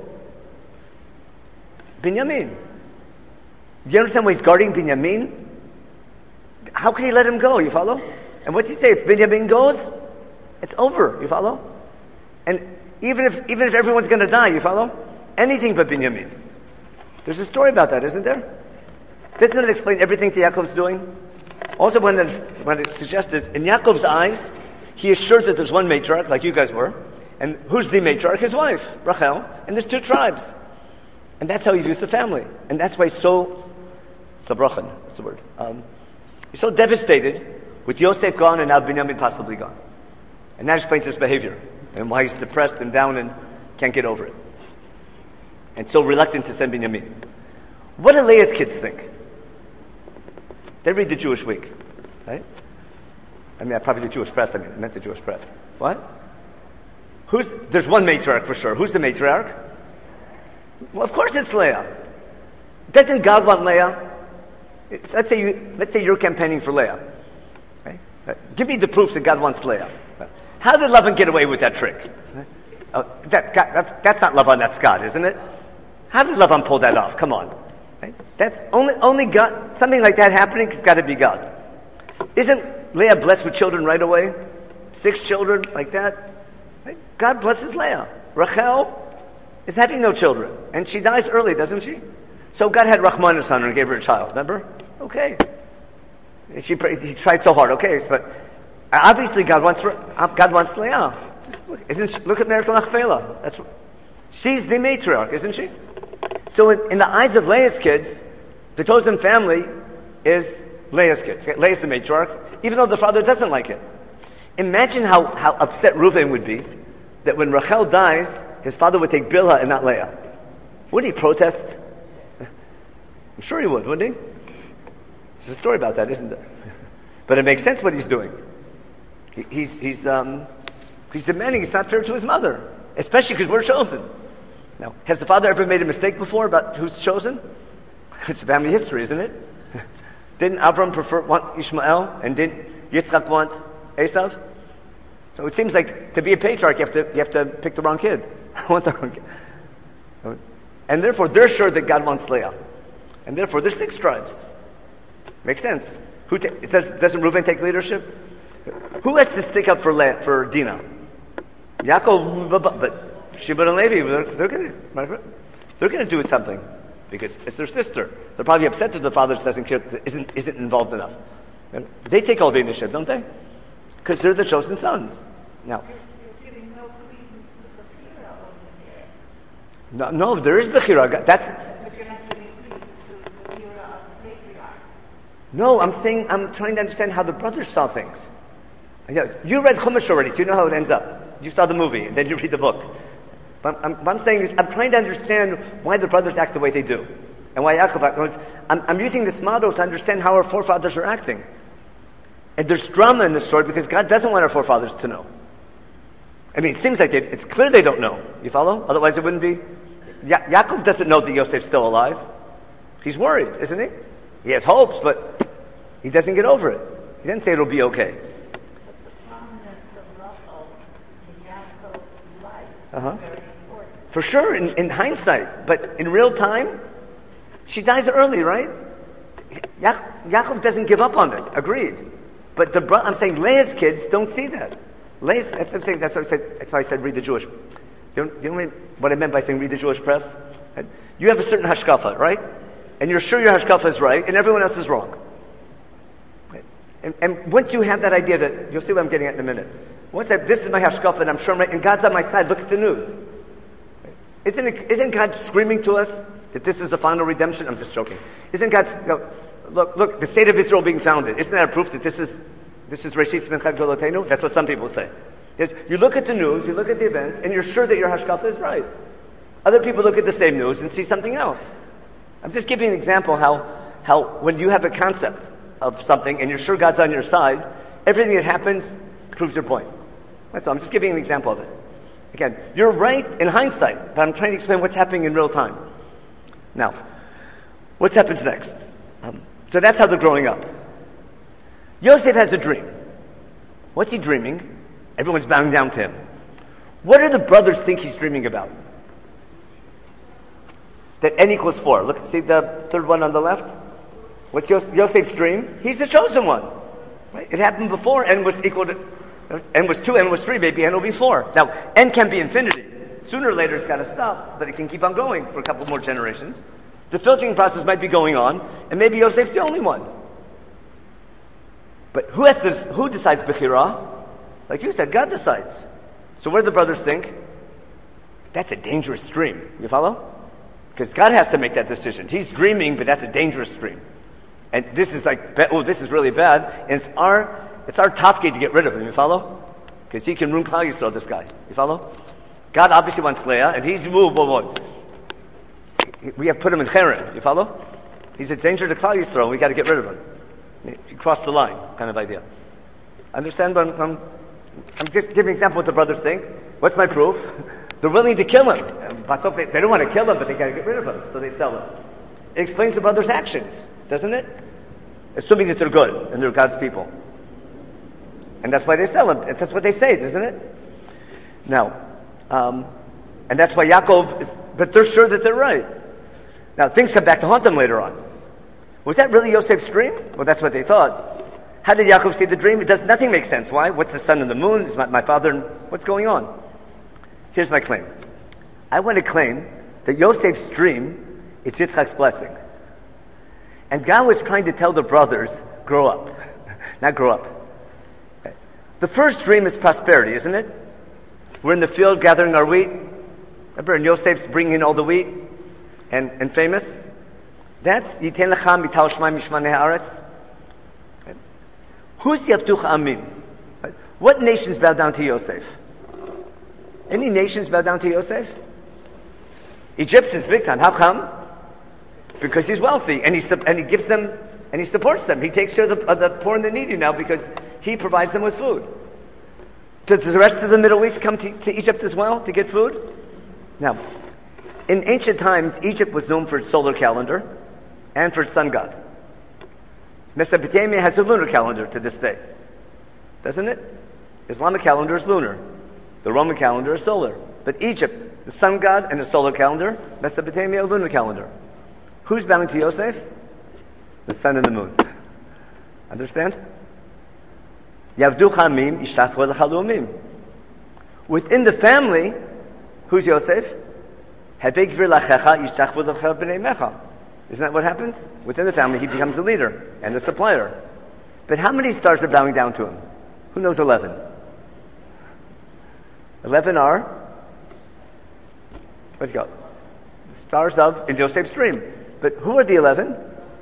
Binyamin. Do you understand why he's guarding Binyamin? How can he let him go? You follow? And what's he say? If Binyamin goes, it's over. You follow? And even if everyone's going to die, you follow? Anything but Binyamin. There's a story about that, isn't there? Doesn't it explain everything that Yaakov's doing? Also, when it suggests this, in Yaakov's eyes, he is sure that there's one matriarch, like you guys were. And who's the matriarch? His wife, Rachel. And there's two tribes. And that's how he views the family. And that's why he's so sabrachan, that's the word. He's so devastated with Yosef gone and now Binyamin possibly gone. And that explains his behavior and why he's depressed and down and can't get over it. And so reluctant to send Binyamin. What do Leah's kids think? They read the Jewish Week, right? I mean, probably the Jewish press. I meant the Jewish press. What? There's one matriarch for sure. Who's the matriarch? Well, of course it's Leah. Doesn't God want Leah? Let's say you're campaigning for Leah. Right? Give me the proofs that God wants Leah. How did Lavan get away with that trick? That's not Lavan, that's God, isn't it? How did Lavan pull that off? Come on. Right? That's only God. Something like that happening has got to be God. Isn't Leah blessed with children right away? 6 children like that. Right? God blesses Leah. Rachel is having no children, and she dies early, doesn't she? So God had Rachmanus on her and gave her a child. Remember? Okay. He tried so hard. Okay, but obviously God wants Leah. Just look at Meretz Machpelah. She's the matriarch, isn't she? So in the eyes of Leah's kids, the chosen family is Leah's kids. Leah's the matriarch, even though the father doesn't like it. Imagine how upset Reuven would be that when Rachel dies, his father would take Bilhah and not Leah. Would he protest? I'm sure he would, wouldn't he? There's a story about that, isn't there? But it makes sense what he's doing. He's demanding it's not fair to his mother, especially because we're chosen. Now, has the father ever made a mistake before about who's chosen? It's family history, isn't it? Didn't Avram want Ishmael, and didn't Yitzchak want Esav? So it seems like to be a patriarch, you have to pick the wrong kid. I want the wrong kid. And therefore, they're sure that God wants Leah. And therefore, there's 6 tribes. Makes sense. Doesn't Reuven take leadership? Who has to stick up for Dinah? Yaakov, but Shimon and Levi, they're going to do something because it's their sister. They're probably upset that the father doesn't care, isn't involved enough. They take all the initiative, don't they? Because they're the chosen sons. Now, you're giving no credence to the Bechira over there. no, there is Bechira. That's. But you're not giving credence to the Bechira of the patriarchs. No, I'm trying to understand how the brothers saw things. You read Chumash already, so you know how it ends up. You saw the movie, and then you read the book. What I'm saying is, I'm trying to understand why the brothers act the way they do, and why Yaakov acts. I'm using this model to understand how our forefathers are acting. And there's drama in the story because God doesn't want our forefathers to know. I mean, it seems like it's clear they don't know. You follow? Otherwise it wouldn't be. Yaakov doesn't know that Yosef's still alive. He's worried, isn't he? He has hopes, but he doesn't get over it. He didn't say it'll be okay. Very important. For sure, in hindsight, but in real time, she dies early, right? Yaakov doesn't give up on it. Agreed, but I'm saying Leah's kids don't see that. Leah's, that's what I'm saying. That's what I said. That's why I said read the Jewish. You know what I meant by saying read the Jewish press? You have a certain hashkafa, right? And you're sure your hashkafa is right, and everyone else is wrong. And once you have that idea, that you'll see what I'm getting at in a minute. Once this is my hashkafa, and I'm sure, and God's on my side. Look at the news. Isn't God screaming to us that this is the final redemption? I'm just joking. Isn't God? Look, the state of Israel being founded. Isn't that a proof that this is Reshit Simchat Golotenu? That's what some people say. You look at the news, you look at the events, and you're sure that your hashkafa is right. Other people look at the same news and see something else. I'm just giving an example how when you have a concept of something and you're sure God's on your side, everything that happens proves your point. That's all. I'm just giving an example of it. Again, you're right in hindsight, but I'm trying to explain what's happening in real time. Now, what happens next? So that's how they're growing up. Yosef has a dream. What's he dreaming? Everyone's bowing down to him. What do the brothers think he's dreaming about? That n equals 4. Look, see the third one on the left? What's Yosef's dream? He's the chosen one. Right? It happened before. N was equal to... N was 2, N was 3, maybe N will be 4. Now, N can be infinity. Sooner or later it's got to stop, but it can keep on going for a couple more generations. The filtering process might be going on, and maybe Yosef's the only one. But who decides Bechira? Like you said, God decides. So what do the brothers think? That's a dangerous dream. You follow? Because God has to make that decision. He's dreaming, but that's a dangerous dream. And this is like, this is really bad. And it's our top gate to get rid of him. You follow? Because he can ruin Klal Yisrael, this guy. You follow? God obviously wants Leah, and he's we have put him in Cherem. You follow? He's a danger to Klal Yisrael. We got to get rid of him. He crossed the line, kind of idea. Understand? But I'm just giving an example of what the brothers think. What's my proof? They're willing to kill him. They don't want to kill him, but they got to get rid of him, so they sell him. It explains the brothers' actions, doesn't it? Assuming that they're good and they're God's people. And that's why they sell him. That's what they say, isn't it? Now, and that's why Yaakov is, but they're sure that they're right. Now, things come back to haunt them later on. Was that really Yosef's dream? Well, that's what they thought. How did Yaakov see the dream? Nothing makes sense. Why? What's the sun and the moon? Is my father, what's going on? Here's my claim. I want to claim that Yosef's dream is Yitzchak's blessing. And God was trying to tell the brothers, grow up. Not grow up. Okay. The first dream is prosperity, isn't it? We're in the field gathering our wheat. Remember, and Yosef's bringing in all the wheat and famous. That's Yiten Lecha Mital Shmai Mishmanei Haaretz. Who's Yavtuch Amin? What nations bow down to Yosef? Any nations bow down to Yosef? Egyptians, big time. How come? Because he's wealthy, and he gives them, and he supports them. He takes care of the poor and the needy now because he provides them with food. Does the rest of the Middle East come to Egypt as well to get food? Now, in ancient times, Egypt was known for its solar calendar and for its sun god. Mesopotamia has a lunar calendar to this day, doesn't it? Islamic calendar is lunar. The Roman calendar is solar. But Egypt, the sun god and the solar calendar. Mesopotamia, a lunar calendar. Who's bowing to Yosef? The sun and the moon. Understand? Yavdu chamim yishtachvu lechalumim. Within the family, who's Yosef? Havei gvir lachecha yishtachvu lecha b'nei mecha. Isn't that what happens? Within the family, he becomes a leader and a supplier. But how many stars are bowing down to him? Who knows 11? 11 are, where'd you go? The stars of in Yosef's dream. But who are the 11?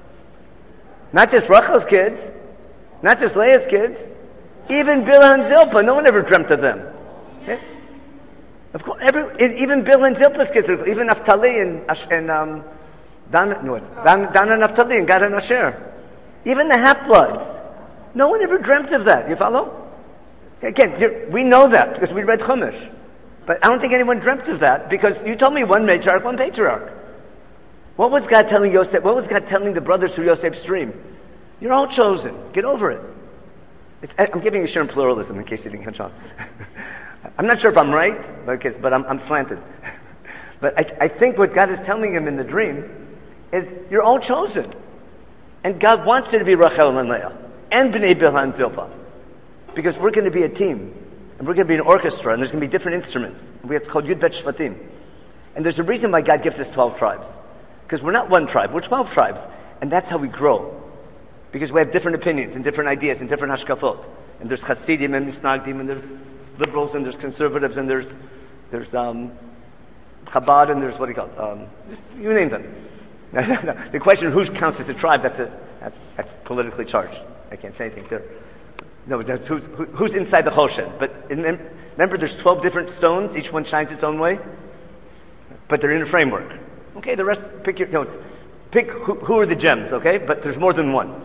Not just Rachel's kids, not just Leah's kids, even Bilhah and Zilpah. No one ever dreamt of them. Yeah? Of course, even Bilhah and Zilpah's kids, even Naphtali and Dan and Naphtali and Gad and Asher. Even the half-bloods. No one ever dreamt of that. You follow? Again, we know that because we read Chumash. But I don't think anyone dreamt of that because you told me one matriarch, one patriarch. What was God telling Yosef? What was God telling the brothers through Yosef's dream? You're all chosen. Get over it. I'm giving a share in pluralism in case you didn't catch on. I'm not sure if I'm right, but I'm slanted. But I think what God is telling him in the dream is you're all chosen. And God wants you to be Rachel and Leah and Bnei Bilhah and Zilpah. Because we're going to be a team. And we're going to be an orchestra. And there's going to be different instruments. It's called Yud Bet Shvatim. And there's a reason why God gives us 12 tribes. Because we're not one tribe. We're 12 tribes. And that's how we grow. Because we have different opinions and different ideas and different hashkafot. And there's Hasidim and Misnagdim and there's liberals and there's conservatives and there's Chabad and there's just you name them. The question of who counts as a tribe, that's politically charged. I can't say anything there. No, that's who's inside the Choshen. But remember, there's 12 different stones. Each one shines its own way. But they're in a framework. Okay, the rest, pick your notes. Pick who are the gems, okay? But there's more than one.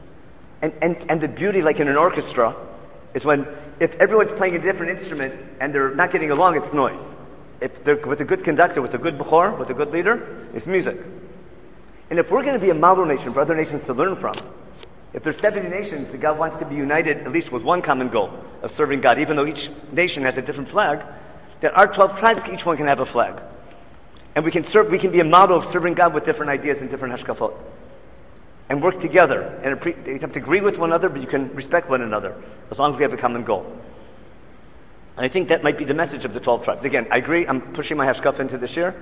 And the beauty, like in an orchestra, is if everyone's playing a different instrument and they're not getting along, it's noise. If they're with a good conductor, with a good bechor, with a good leader, it's music. And if we're going to be a model nation for other nations to learn from, if there's 70 nations that God wants to be united at least with one common goal of serving God, even though each nation has a different flag, then our 12 tribes, each one can have a flag. And we can be a model of serving God with different ideas and different hashkafot. And work together. And you have to agree with one another, but you can respect one another, as long as we have a common goal. And I think that might be the message of the 12 tribes. Again, I agree, I'm pushing my hashkaf into this year.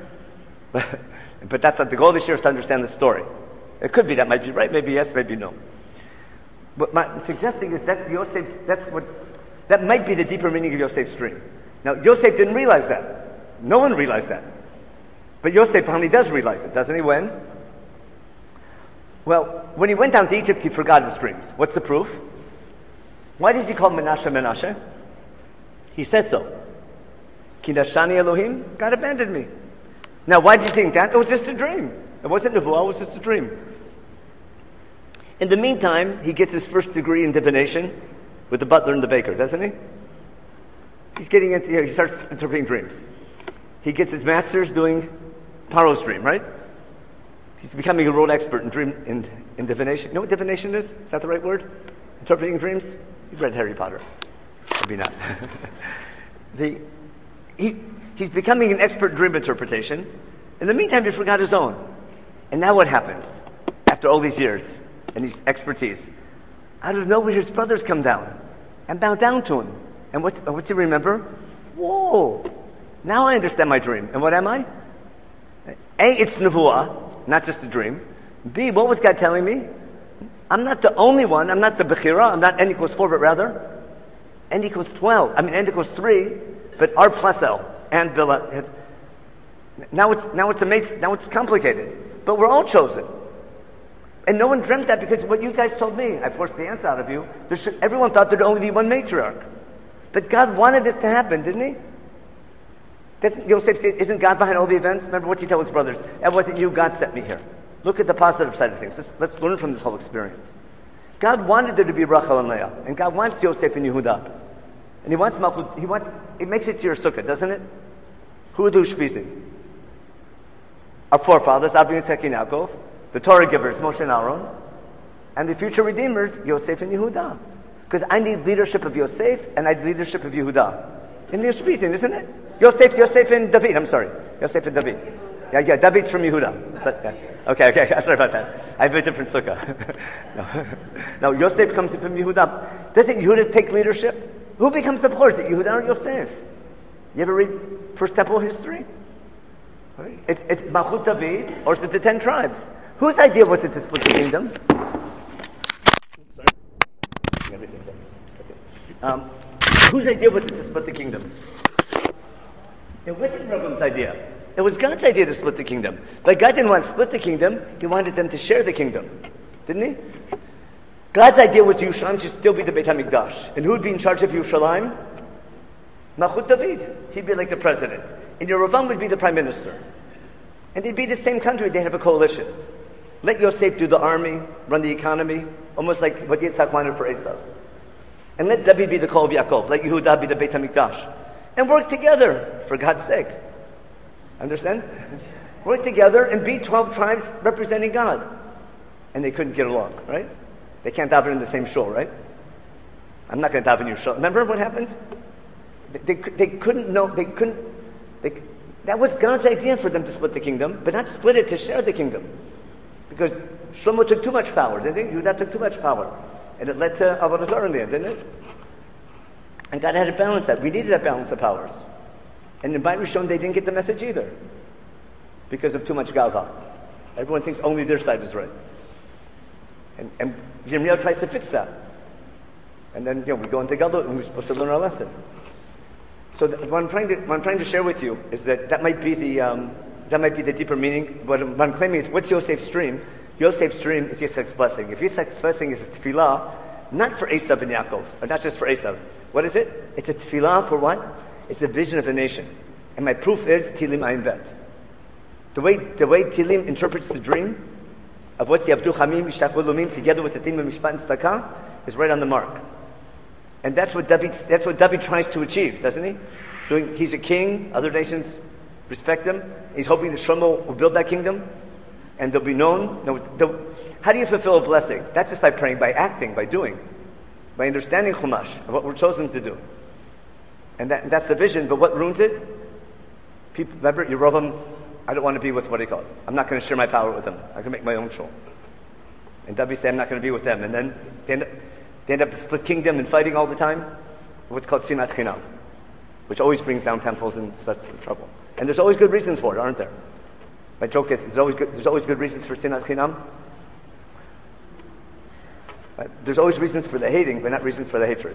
But that's not the goal this year, is to understand the story. It could be that might be right, maybe yes, maybe no. What I'm suggesting is that might be the deeper meaning of Yosef's dream. Now, Yosef didn't realize that. No one realized that. But Yosef finally does realize it, doesn't he? When? Well, when he went down to Egypt, he forgot his dreams. What's the proof? Why does he call Menashe Menashe? He says so. Kidashani Elohim, God abandoned me. Now, why did you think that? It was just a dream. It wasn't Nevuah, it was just a dream. In the meantime, he gets his first degree in divination with the butler and the baker, doesn't he? He starts interpreting dreams. He gets his master's doing Paro's dream, right? He's becoming a world expert in divination. You know what divination is? Is that the right word? Interpreting dreams? You've read Harry Potter. Maybe not. He's becoming an expert in dream interpretation. In the meantime, he forgot his own. And now what happens? After all these years and his expertise, out of nowhere, his brothers come down and bow down to him. And what's he remember? Whoa! Now I understand my dream. And what am I? A, it's Nevuah, not just a dream. B, what was God telling me? I'm not the only one. I'm not the Bechira. I'm not N equals 4, but rather N equals 12. N equals 3, but R plus L. And Bilhah. Now it's complicated. But we're all chosen. And no one dreamt that because what you guys told me, I forced the answer out of you. Everyone thought there'd only be one matriarch. But God wanted this to happen, didn't he? Yosef said, isn't God behind all the events? Remember what he told his brothers? It wasn't you, God sent me here. Look at the positive side of things. Let's learn from this whole experience. God wanted there to be Rachel and Leah. And God wants Yosef and Yehuda. And he wants Malchut. It makes it to your sukkah, doesn't it? Who are the Ushpizim? Our forefathers, Abraham, Yitzchak, and Yaakov. The Torah givers, Moshe and Aaron. And the future redeemers, Yosef and Yehuda. Because I need leadership of Yosef and I need leadership of Yehuda. In the Ushpizim, isn't it? Yosef and David. I'm sorry. Yosef and David. Yeah, David's from Yehuda. But, okay, sorry about that. I have a different sukkah. No, Yosef comes from Yehuda. Doesn't Yehuda take leadership? Who becomes the poor? Is it Yehuda or Yosef? You ever read First Temple history? Right. It's Malchut David, or is it the 10 tribes? Whose idea was it to split the kingdom? Whose idea was it to split the kingdom? It wasn't Rehovam's idea. It was God's idea to split the kingdom. But God didn't want to split the kingdom. He wanted them to share the kingdom. Didn't he? God's idea was Yerushalayim should still be the Beit HaMikdash. And who would be in charge of Yerushalayim? Malchut David. He'd be like the president. And Yerovam would be the prime minister. And they'd be the same country. They'd have a coalition. Let Yosef do the army, run the economy, almost like what Yitzhak wanted for Esav. And let David be the Kol of Yaakov. Let Yehuda be the Beit HaMikdash. And work together, for God's sake. Understand? Work together and be 12 tribes representing God. And they couldn't get along, right? They can't daven in the same shul, right? I'm not going to daven in your shul. Remember what happens? They couldn't know, that was God's idea for them to split the kingdom, but not split it to share the kingdom. Because Shlomo took too much power, didn't he? Yehuda took too much power. And it led to Avodah Zarah in the end, didn't it? And God had to balance that. We needed that balance of powers. And in Beit Rishon, they didn't get the message either. Because of too much gava. Everyone thinks only their side is right. And Yirmiyahu tries to fix that. And then, we go into Galut and we're supposed to learn our lesson. So what I'm trying to share with you is that might be the deeper meaning. What I'm claiming is, what's Yosef's dream? Yosef's dream is Yitzchak's blessing. If Yitzchak's blessing is a tefillah, not for Esav and Yaakov, or not just for Esav. What is it? It's a tefillah for what? It's a vision of a nation. And my proof is Tilim Ayin Bet. The way Tilim interprets the dream of what's the Abdu Chamim Yishtachu Lumim together with the theme of Mishpat and Tzedakah is right on the mark. And that's what David tries to achieve, doesn't he? He's a king, other nations respect him. He's hoping that Shlomo will build that kingdom and they'll be known. How do you fulfill a blessing? That's just by praying, by acting, by doing, by understanding Chumash, and what we're chosen to do. And that's the vision, but what ruins it? People, remember, Yerovam, I don't want to be with what he called. I'm not going to share my power with them. I can make my own shul. And David said, I'm not going to be with them. And then they end up split kingdom and fighting all the time. What's called Sinat Chinam, which always brings down temples and starts the trouble. And there's always good reasons for it, aren't there? My joke is, there's always good reasons for Sinat Chinam. There's always reasons for the hating, but not reasons for the hatred.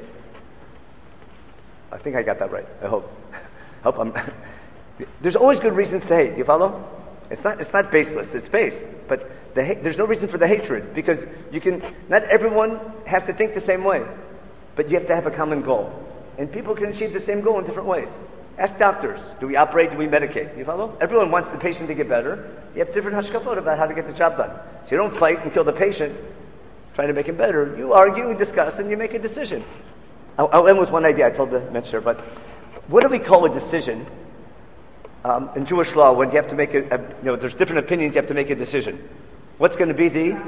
I think I got that right. I hope. There's always good reasons to hate. You follow? It's not baseless. It's based, but there's no reason for the hatred because not everyone has to think the same way, but you have to have a common goal, and people can achieve the same goal in different ways. Ask doctors: do we operate? Do we medicate? You follow? Everyone wants the patient to get better. You have different hashkafot about how to get the job done. So you don't fight and kill the patient, trying to make him better. You argue, and discuss, and you make a decision. I'll end with one idea. I told the mentor, but what do we call a decision? In Jewish law, when you have to make there's different opinions, you have to make a decision. What's going to be the?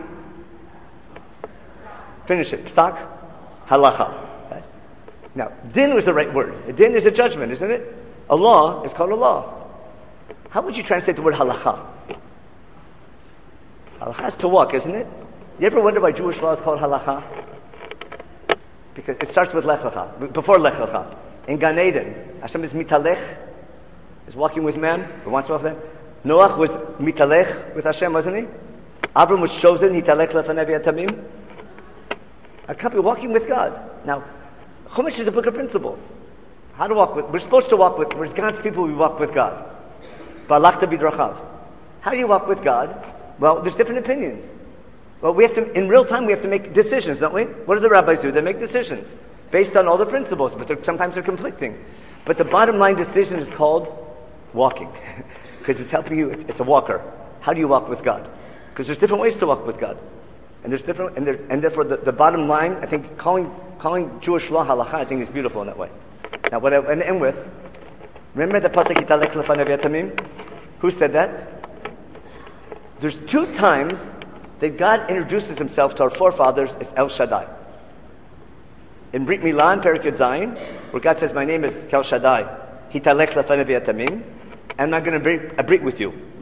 Finish it. Psak? Halacha. Right? Now, din was the right word. A din is a judgment, isn't it? A law is called a law. How would you translate the word halacha? Halacha is to walk, isn't it? You ever wonder why Jewish law is called halacha? Because it starts with Lech Lecha, before Lech Lecha. In Gan Eden, Hashem is mitalech, is walking with man, who wants to walk with them. Noach was mitalech with Hashem, wasn't he? Abram was chosen, hitalech lefanev yatamim. A couple walking with God. Now, Chumash is a book of principles. How to walk with, we're supposed to walk with, we're God's people, we walk with God. Balachta bidrachav. How do you walk with God? Well, there's different opinions. Well, we have to, in real time, we have to make decisions, don't we? What do the rabbis do? They make decisions based on all the principles, but sometimes they're conflicting. But the bottom line decision is called walking, because it's helping you. It's a walker. How do you walk with God? Because there's different ways to walk with God, and there's different, and therefore the bottom line, I think, calling Jewish law halacha, I think is beautiful in that way. Now, what I want to end with, remember the pasuk Yitalech lefanev yatamim? Who said that? There's 2 times that God introduces himself to our forefathers as El Shaddai. In Brit Milan, Perek Yud Zayin, where God says, my name is El Shaddai, Hitalech lefanev yatamim, and I'm going to break with you.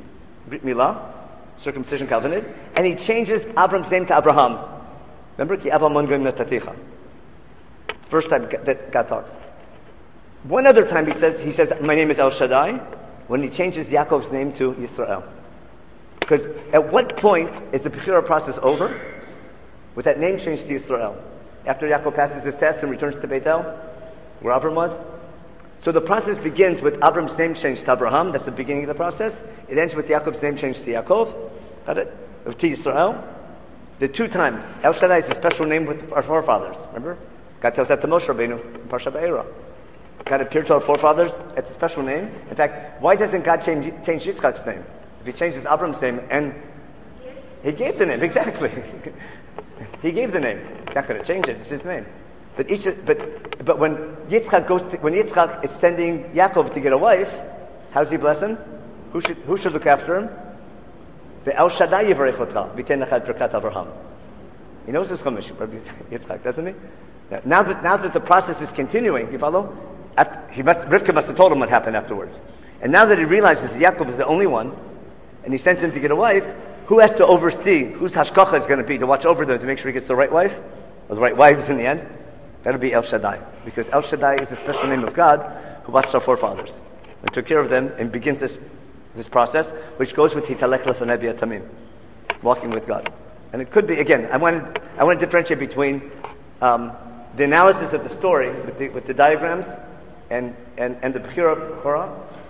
Brit Milah, circumcision covenant, and he changes Avram's name to Abraham. Remember, Ki Avam Mon Goyim Nataticha. First time that God talks. One other time he says, my name is El Shaddai, when he changes Yaakov's name to Yisrael. Because at what point is the Bechira process over? With that name changed to Yisrael. After Yaakov passes his test and returns to Bethel, where Avram was. So the process begins with Avram's name change to Abraham. That's the beginning of the process. It ends with Yaakov's name change to Yaakov. Got it? To Yisrael. The two times. El Shaddai is a special name with our forefathers. Remember? God tells that to Moshe Rabbeinu in Parsha Be'era. God appeared to our forefathers. It's a special name. In fact, why doesn't God change Yitzchak's name? If he changes Avram's name, and he gave the name, exactly. He gave the name. He's not going to change it. It's his name. But when Yitzchak is sending Yaakov to get a wife, how does he bless him? Who should look after him? The El Shaddai Yivarech Otcha V'Ten Lecha Et Birkat Avraham. He knows this Chumash, Yitzchak, doesn't he? Now that the process is continuing, you follow? Rivka must have told him what happened afterwards. And now that he realizes that Yaakov is the only one, and he sends him to get a wife, who has to oversee? Whose hashkacha is going to be to watch over them to make sure he gets the right wife, or the right wives in the end? That'll be El Shaddai, because El Shaddai is a special name of God who watched our forefathers and took care of them, and begins this process, which goes with Hitalech Lefanei Tamim, walking with God. And it could be, again, I want to differentiate between the analysis of the story with the diagrams and the Bechira Korah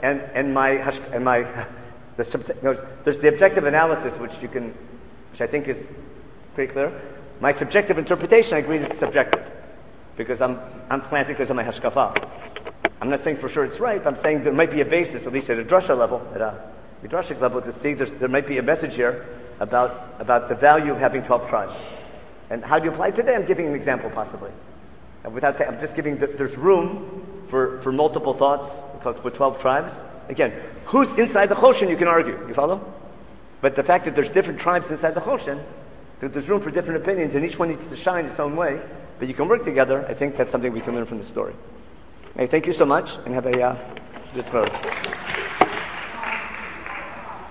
there's the objective analysis which I think is pretty clear. My subjective interpretation, I agree, is subjective because I'm slanted because of my hashkafa. I'm not saying for sure it's right, but I'm saying there might be a basis, at least at a drasha level, at a midrashic level, to see there might be a message here about the value of having 12 tribes. And how do you apply it today? I'm giving an example, possibly. I'm just giving, there's room for multiple thoughts with 12 tribes. Again, who's inside the Choshen, you can argue. You follow? But the fact that there's different tribes inside the Choshen, that there's room for different opinions, and each one needs to shine its own way, but you can work together. I think that's something we can learn from the story. Hey, thank you so much, and have a good